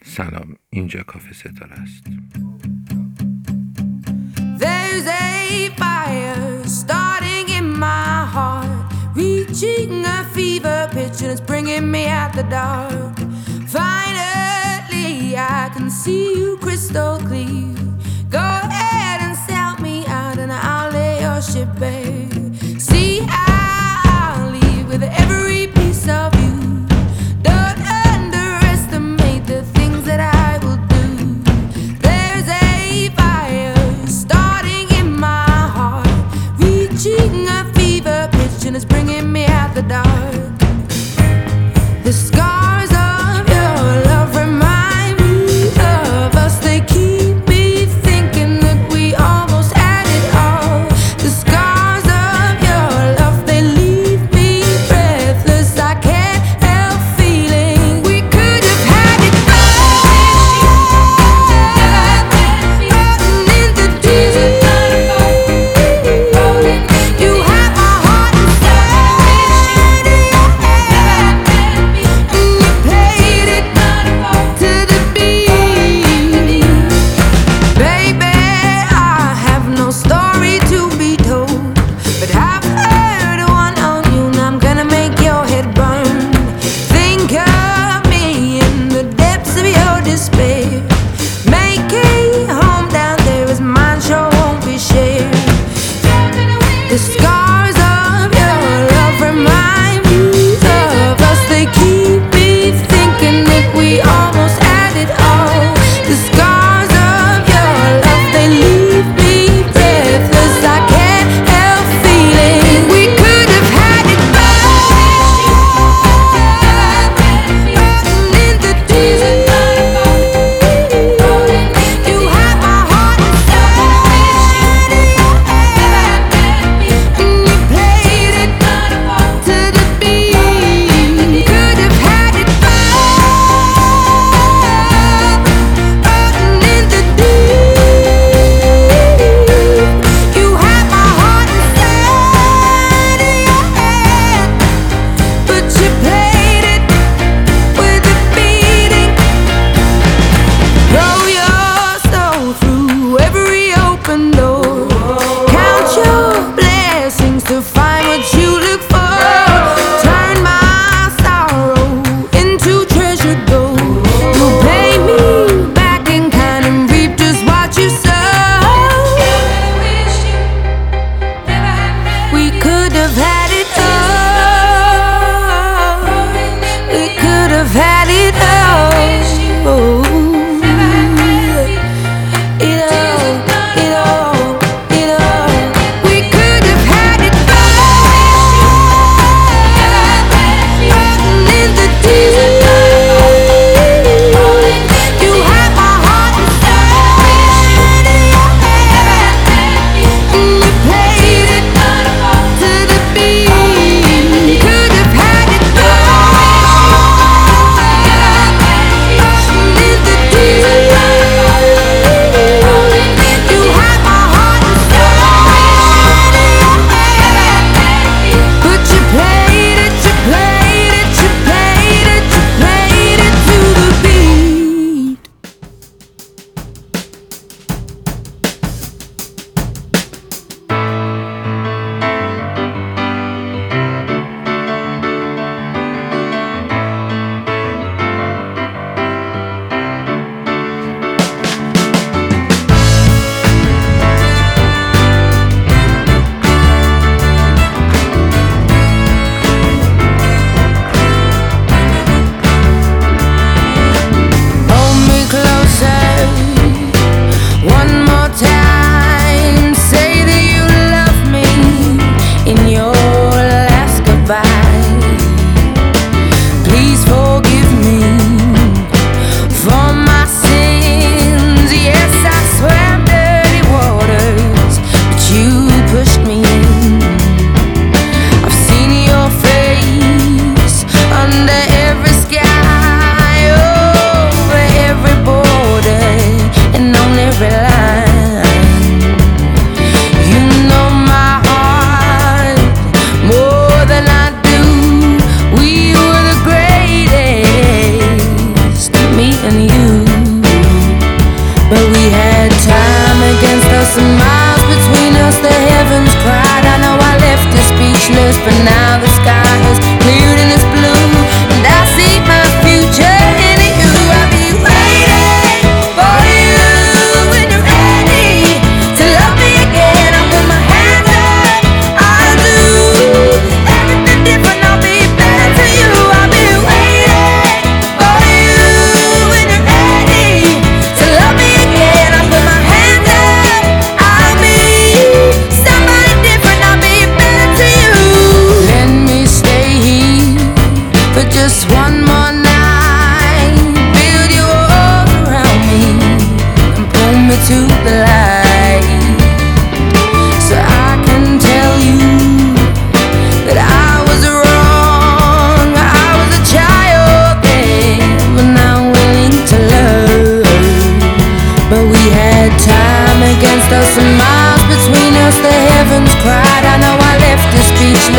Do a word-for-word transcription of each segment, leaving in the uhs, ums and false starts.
سلام، اینجا کافه ستاره است. There's a fire starting in my heart, reaching a fever pitch and it's bringing me out the dark. Finally I can see you crystal clear. Go ahead and sell me out and I'll lay your ship bare. See, I'll leave with every piece of you. Don't underestimate the things that I will do. There's a fire starting in my heart, reaching a fever pitch and it's bringing me out the dark. The scars of your love remind me of us. They keep me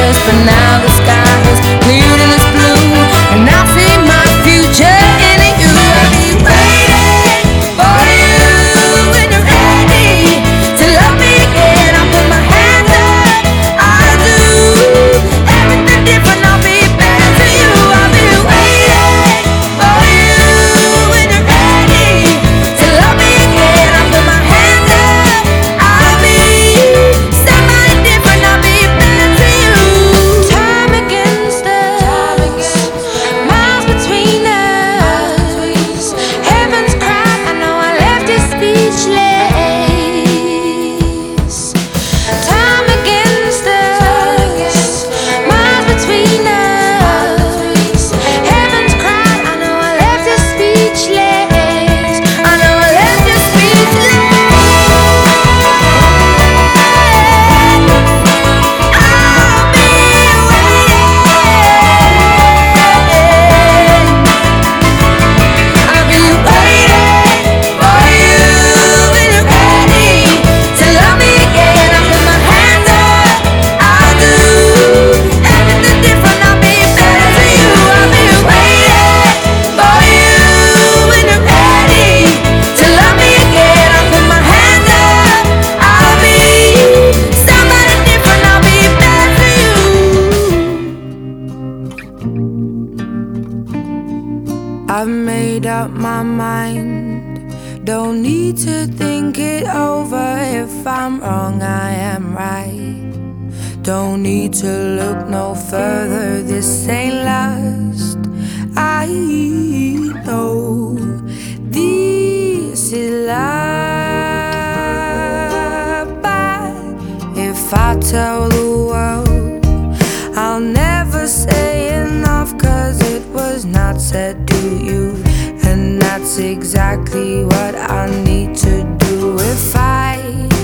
colors, but now the sky is cleared and it's blue, and I see my future in you. I'll be waiting for you when you're ready to love me again. I'll put my hands up, I'll do everything different. I'll be better to you. I'll be waiting for you when you're ready to love me again. I'll put my hands up, I'll be somebody different. I'll be better to you. Time against us, miles between us, heaven's cry. I know I left you speechless. Time against us, miles between us, heaven's cry. I know I left you speechless. I know I left you speechless. I'll be waiting. I'll be waiting for you when you're ready to love me again. I'll put my hands up, I'll do everything different. I'll be better to you. I'll be waiting for you when you're ready to love me again. I'll put my hands up, I'll be somebody different. I'll be better to you. I've made up my mind, don't need to think it over. If I'm wrong, I am right. Don't need to look no further, this ain't last. I know this is love, but if I tell the world, I'll never say enough, 'cause it was not said to you, and that's exactly what I need to do. If I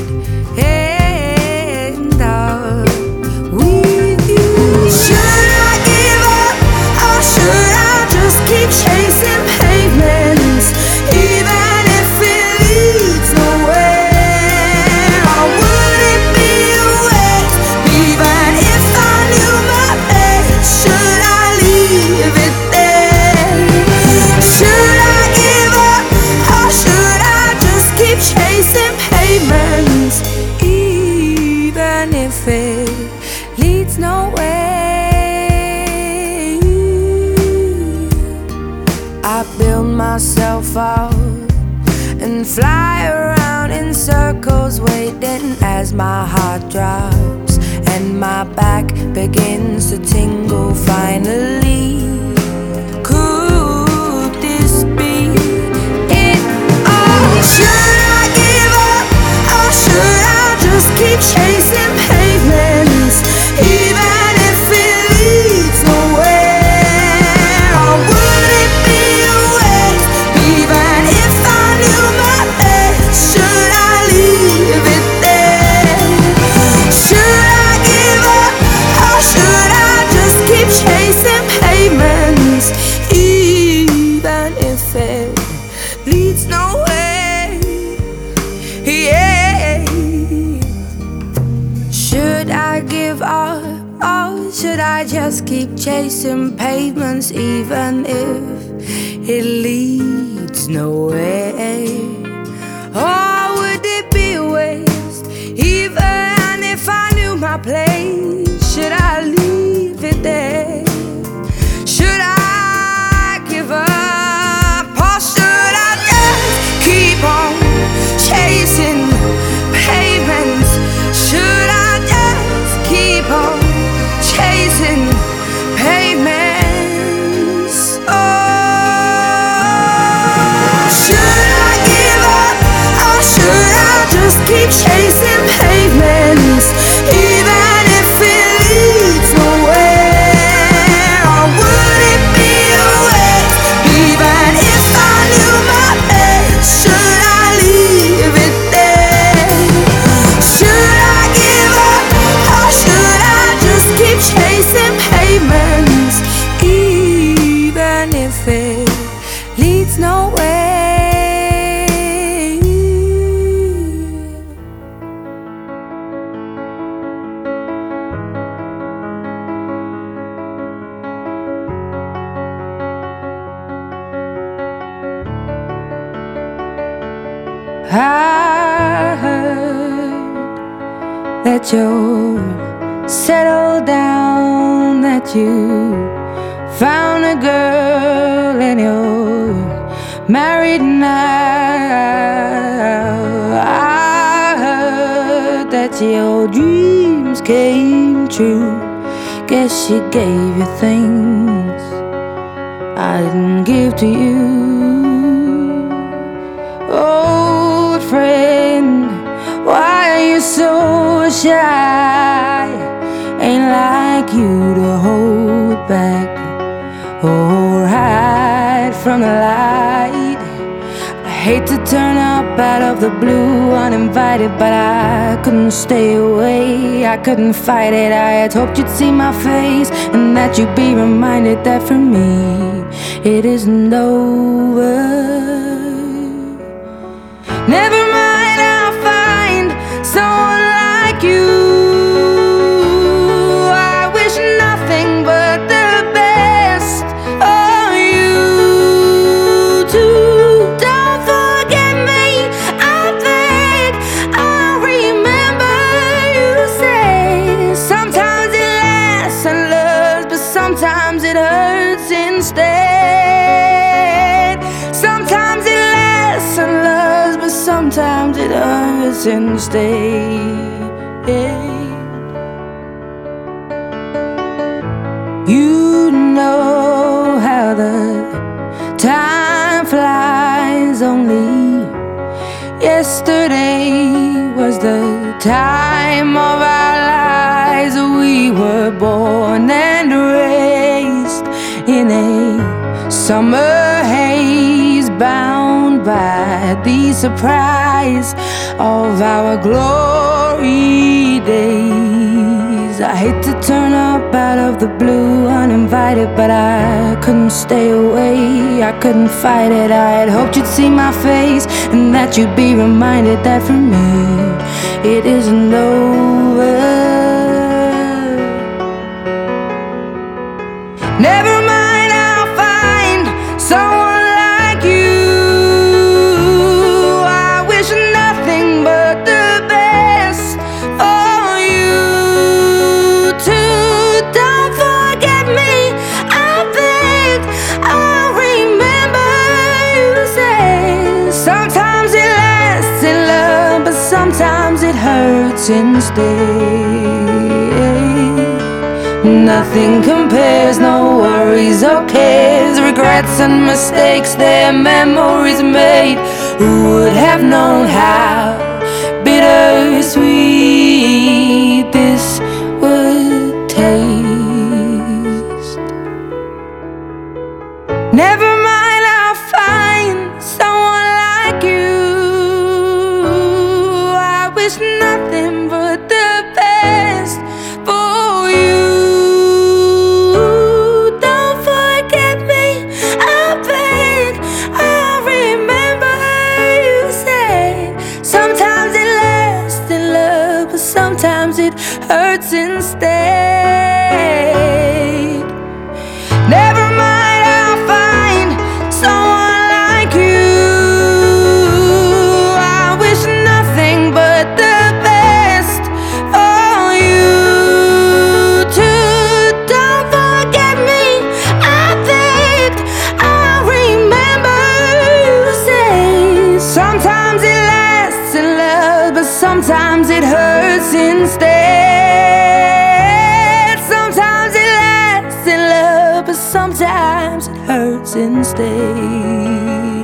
end up with you, should I give up or should I just keep chasing pavements, even if it leads nowhere? Or would it be a waste, even if I knew my place? Should I leave it there? Should I give up or should I just keep chasing pavements, even if it leads nowhere? I build myself up and fly around in circles, waiting as my heart drops and my back begins to tingle. Finally, could this be it all? Should I give up or should I just keep chasing pavements, even if it leads nowhere? Or would it be a waste, even if I knew my place? Should I leave it there? Should I give up or should I just keep chasing pavements, even if it leads nowhere? Yeah. Should I give up or should I just keep chasing pavements, even if it leads nowhere? Or would it be a waste, even if I knew my place? Should I leave it there? Should I give up or should I just keep on chasing pavements? Should I just keep on chasing pavements? Oh, should I give up or should I just keep chasing pavements, even if it leads nowhere? Or would it be a waste, even if I knew my place? Should I leave it there? Should I give up or should I just keep chasing pavements, even if it leads nowhere? I heard that you're settled down, that you found a girl and you're married now. I heard that your dreams came true. Guess she gave you things I didn't give to you. Old friend, why are you so shy? Ain't like you to hold back or hide from the light. I hate to turn up out of the blue uninvited, but I couldn't stay away, I couldn't fight it. I had hoped you'd see my face and that you'd be reminded that for me it isn't over. Never mind, I'll find someone like you. I wish nothing but the best for you too. Don't forget me, I beg. I remember you say sometimes it lasts and loves, but sometimes it hurts instead. Sometimes it lasts and loves, but sometimes it hurts instead. You know how the time flies. Only yesterday was the time of our lives. We were born and raised in a summer haze, bound by the surprise of our glory days. I hate to turn up out of the blue uninvited, but I couldn't stay away, I couldn't fight it. I had hoped you'd see my face and that you'd be reminded that for me it isn't over. Never mind, I'll find someone like you. I wish nothing but the best for you too. Don't forget me, I beg. I remember you say sometimes it lasts in love, but sometimes it hurts instead. Nothing compares, no worries or cares, regrets and mistakes, their memories made. Who would have known how bittersweet this would taste? Never mind, I'll find someone like you. I wish nothing but the best for you. Sometimes it hurts instead. Never mind, I'll find someone like you. I wish nothing but the best for you too. Don't forget me, I beg. I remember you say sometimes it lasts in love, but sometimes it hurts instead. Sometimes it lasts in love, but sometimes it hurts instead.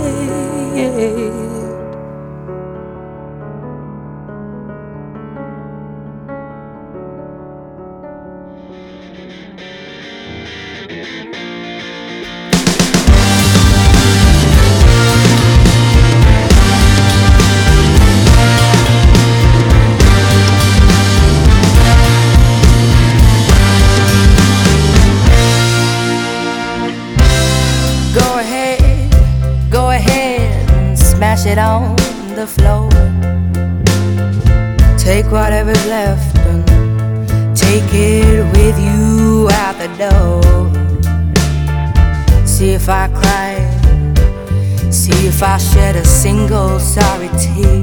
Smash it on the floor. Take whatever's left and take it with you out the door. See if I cry, see if if I shed a single sorry tear.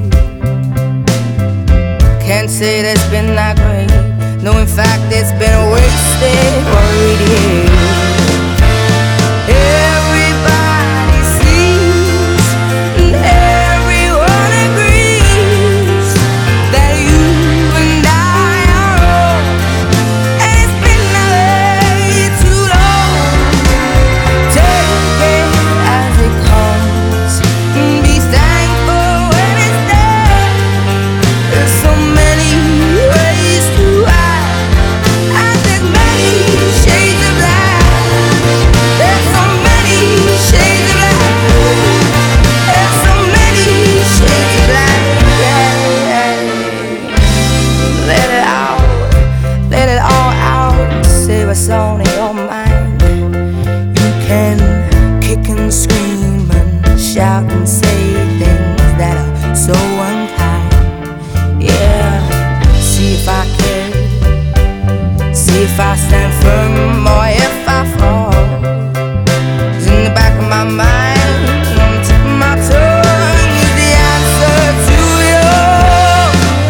Can't say that it's been that great. No, in fact, it's been a wasted, worried year. Everybody sees and everyone agrees that you and I are old, and it's been that way too long. Take it as it comes and be thankful when it's there. There's so many ways to act, and there's many shades of black. There's so many shades of black. There's so many shades of black. Let it out, let it all out. Say what's on your mind. You can kick and scream and shout and say things that are so unkind. Yeah, see if I care, see if I stand firm or if I fall. 'Cause in the back of my mind, on the tip of my tongue is the answer to it all.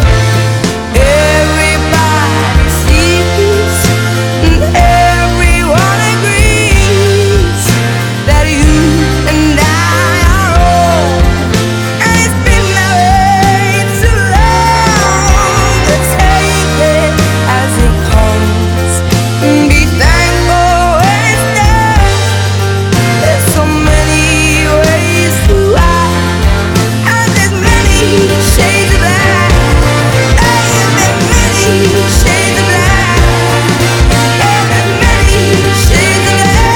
Everybody sees and everyone agrees that you and I are old, and it's been that way too long. To take it as it comes and be thankful when it's there. There's so many ways to act, and there's many shades of black. Hey, there's many shades of black. Hey, there's many shades of black.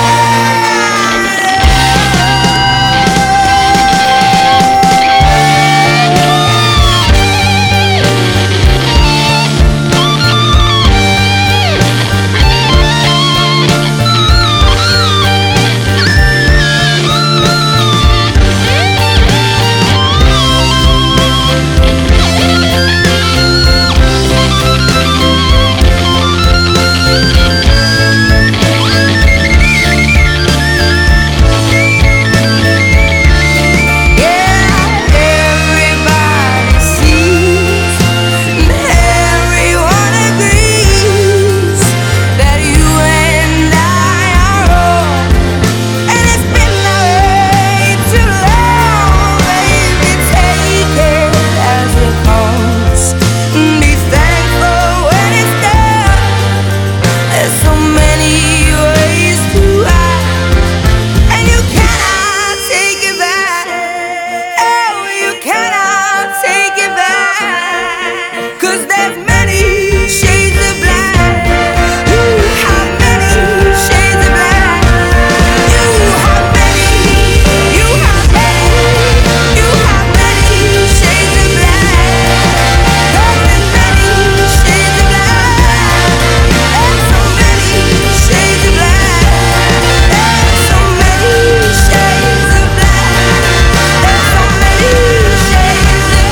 Yeah, everybody sees and everyone agrees that you and I are old, and it's been that way too long. Baby, take it as it comes and be thankful when it's there. There's so many ways to act, and you cannot take it back. Oh, you cannot take it back. 'Cause there's many shades of black. You have many shades of black. You have many, you have many, you have many shades of black. There's many shades of black. There's so many shades of black. There's so many shades of black. There's so many shades of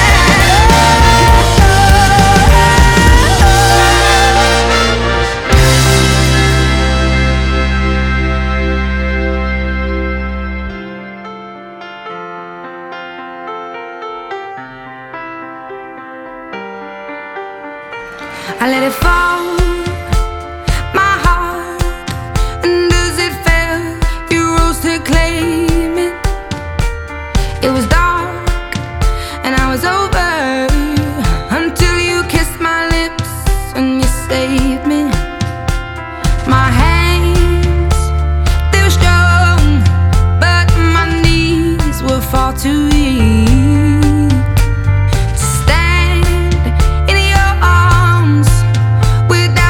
I let it fall, my heart, and as it fell, you rose to claim it. It was dark, and I was over until you kissed my lips and you saved me. My hands, they were strong, but my knees were far too weak to stand in your arms without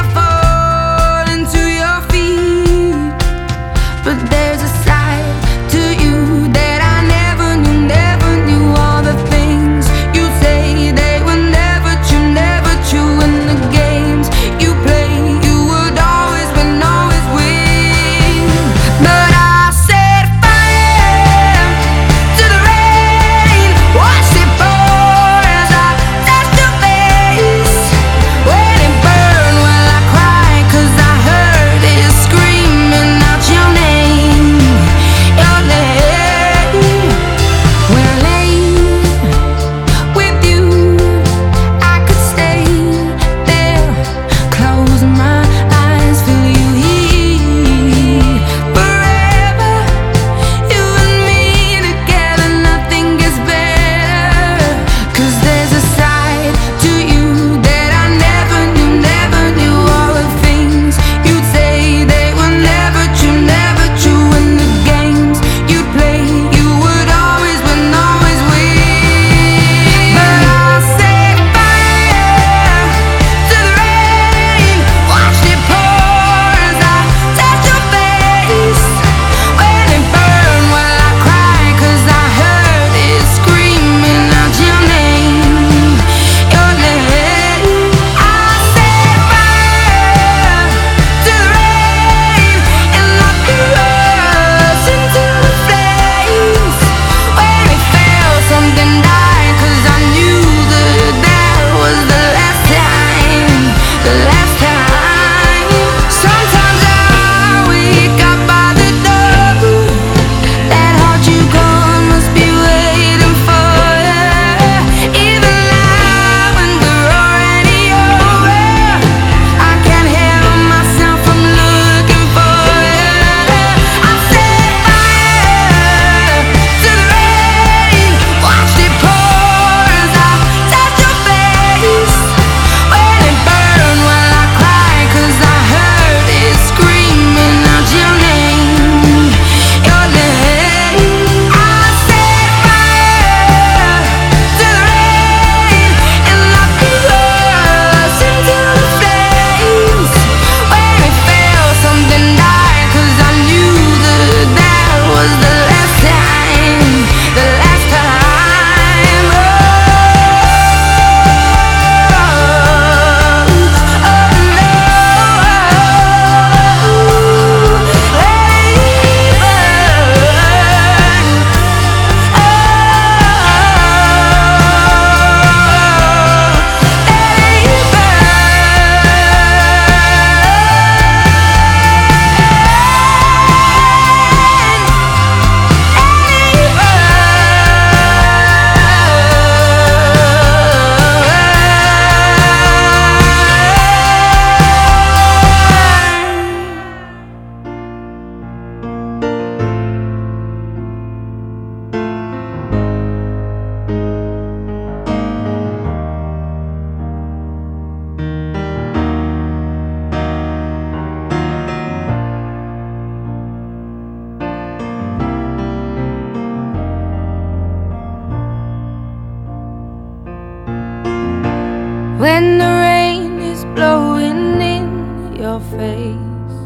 when the rain is blowing in your face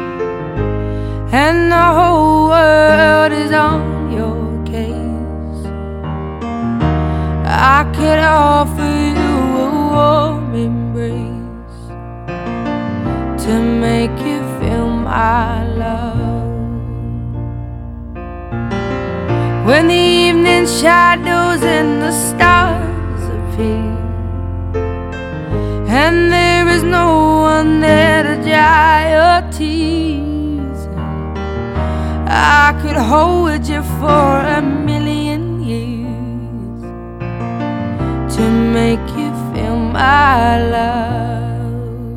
and the whole world is on your case. I could offer you a warm embrace to make you feel my love. When the evening shadows and the stars appear and there is no one there to dry your tears, I could hold you for a million years to make you feel my love.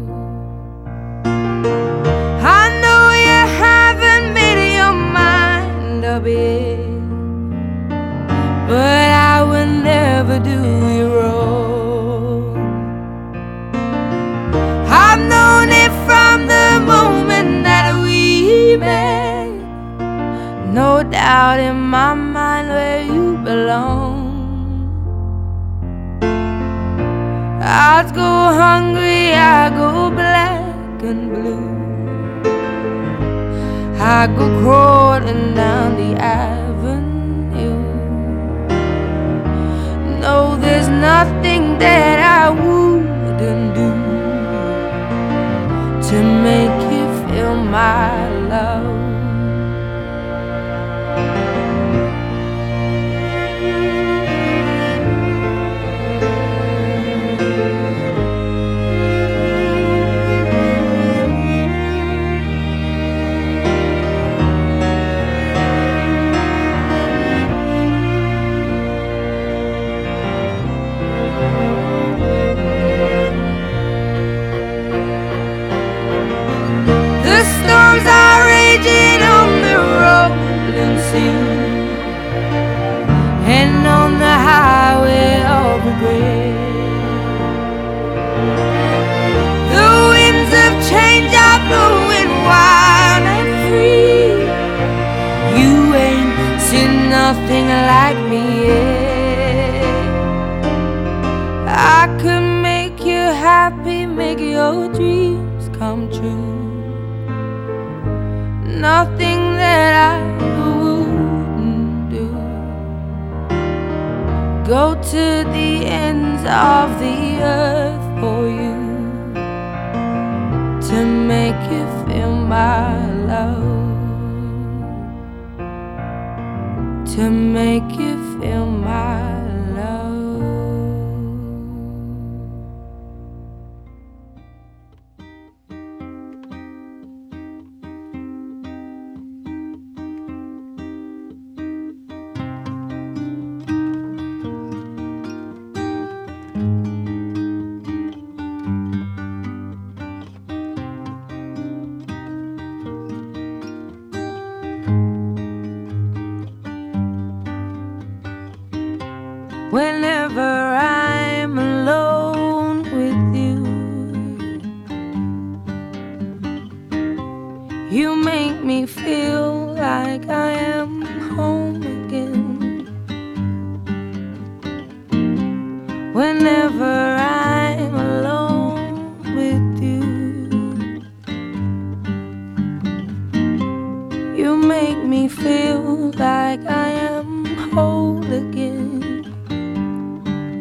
I know you haven't made your mind up yet, but I will never do you wrong. I've known it from the moment that we met. No doubt in my mind where you belong. I'd go hungry, I go black and blue, I go crawling down the avenue. No, there's nothing that I wouldn't do to make you feel my love. The storms are raging on the rolling sea and on the highway of regret. The winds of change are blowing wild and free. You ain't seen nothing like me yet. I could make you happy, make your dreams come true. Nothing that I wouldn't do. Go to the ends of the earth for you to make you feel my love, to make you feel my love. Whenever I'm alone with you, you make me feel like I am home again. Whenever I'm alone with you, you make me feel like I am whole again.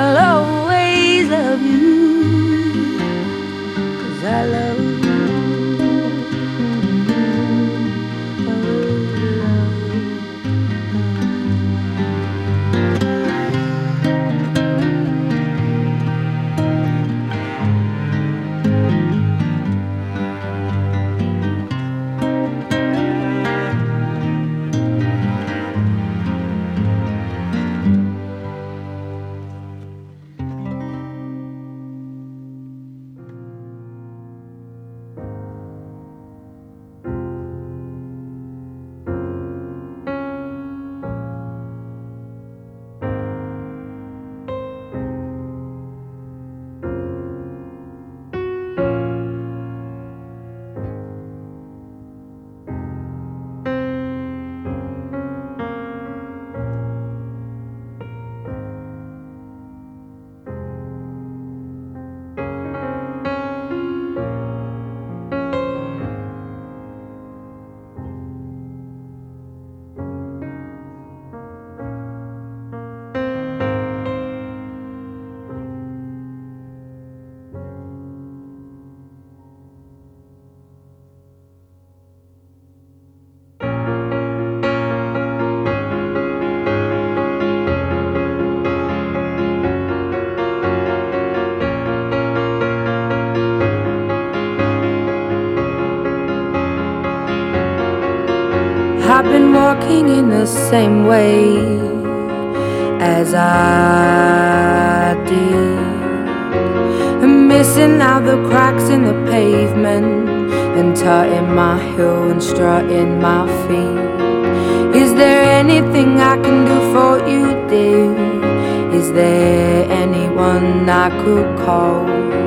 I'll always love you, 'cause I love you. I've been walking in the same way as I did, missing out the cracks in the pavement and tutting my heel and strutting my feet. Is there anything I can do for you, dear? Is there anyone I could call?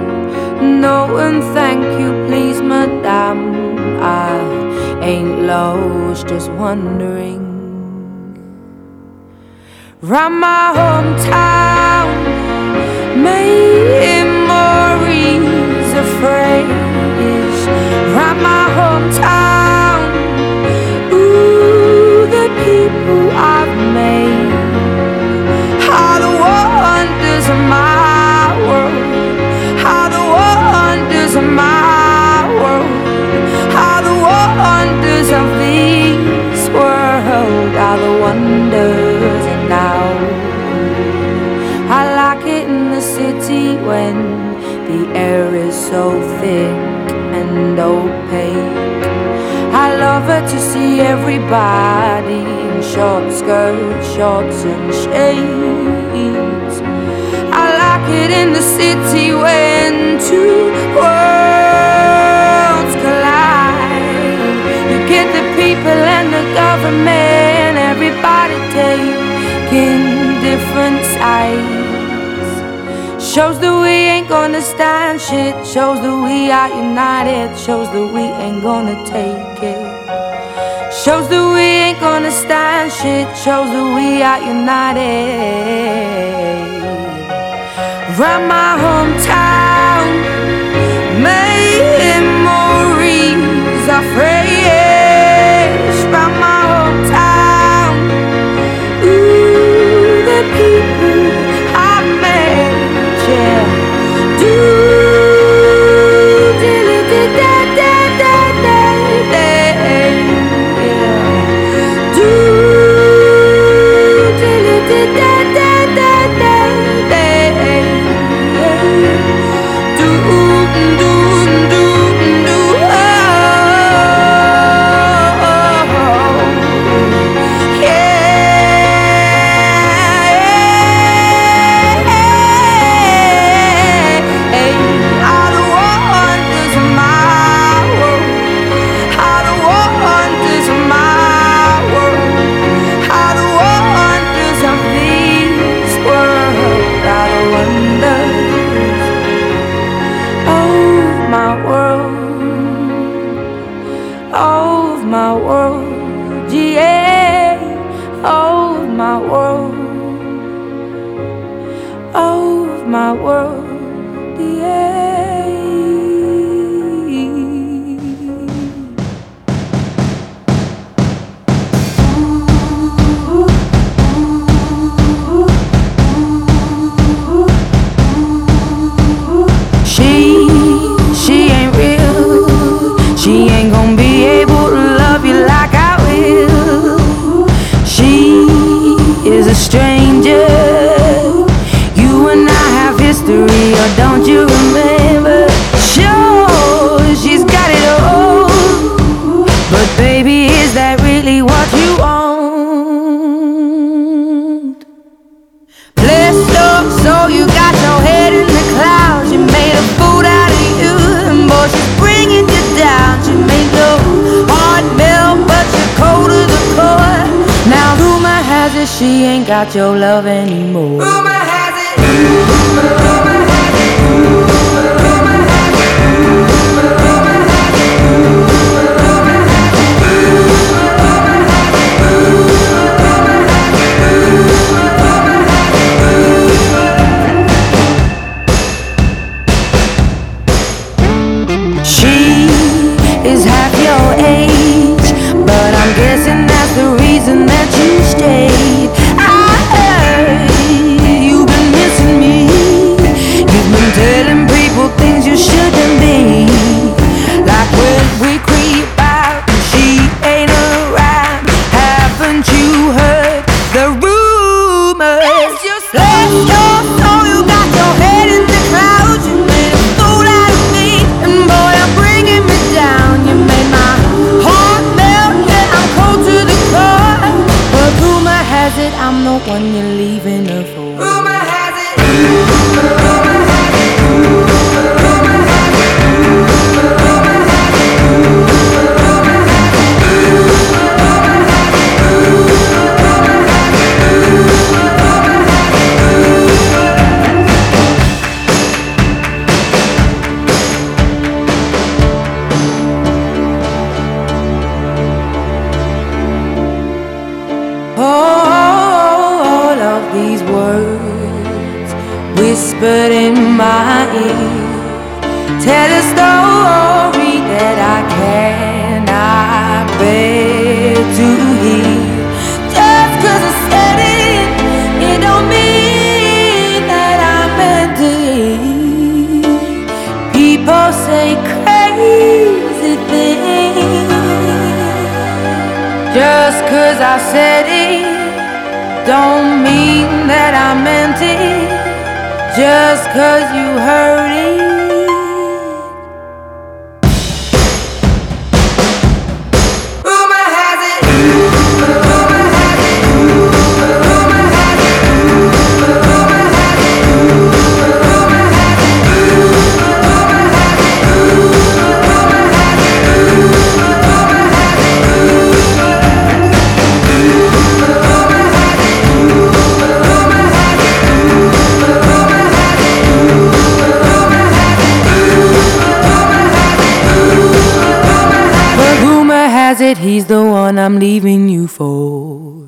No, and thank you, please, madame. I ain't lost, just wondering. Round my hometown, memories of phrase. Round my hometown, ooh, the people I've made are the wonders of my world, are the wonders of my world, are the wonders of this world, are the wonders. And now I like it in the city when the air is so thick and opaque. I love it to see everybody in short skirts, shorts and shades. I like it in the city when two worlds collide. You get the people and the government, everybody taking different sides. Shows that we ain't gonna stand shit, shows that we are united, shows that we ain't gonna take it. Shows that we ain't gonna stand shit, shows that we are united. Round my hometown, memories are fresh. Round my hometown, ooh, the people I met, yeah. Do diddly da da da da da, yeah. Do diddly da da da da da, do do do do, oh, yeah. All the wonders of my world, all the wonders of my world, all the wonders of this world, all the wonders of my world, of my world, yeah, of my world, of my world, yeah. Ooh, ooh, ooh, ooh. Well, don't you remember? Sure, she's got it all. But baby, is that really what you want? Bless your soul, you got your head in the clouds. You made a fool out of you, and boy, she's bringing you down. She made your heart melt, but you're cold to the core. Now rumor has it she ain't got your love anymore. Rumor has it. Rumor has it. Rumor has it. Rumor has it. Rumor has it. She is half your age, but I'm guessing that's the reason that you stayed. I heard you've been missing me. You've been telling people things you shouldn't be. Like when we creep out and she ain't around. Haven't you heard the rumors? Bless your soul, you got your head in the clouds. You made a fool out of me, and boy, you're bringing me down. You made my heart melt, yeah, I'm cold to the core. But rumor has it I'm the one you're leaving her for. Rumor has it. Rumor has it. Rumor has it. Rumor has it. Rumor has it. All of these words whispered in my ear tell a story that I cannot bear to hear. Just 'cause I said it, it don't mean that I meant it. People say crazy things. Just 'cause I said it don't mean that I meant it. Just 'cause you heard it. Rumor has it. Rumor has it. Rumor has it. Rumor has it. Rumor has it. Rumor has it. Rumor has it. It, he's the one I'm leaving you for.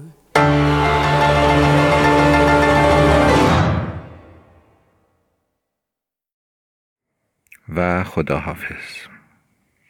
و خداحافظ.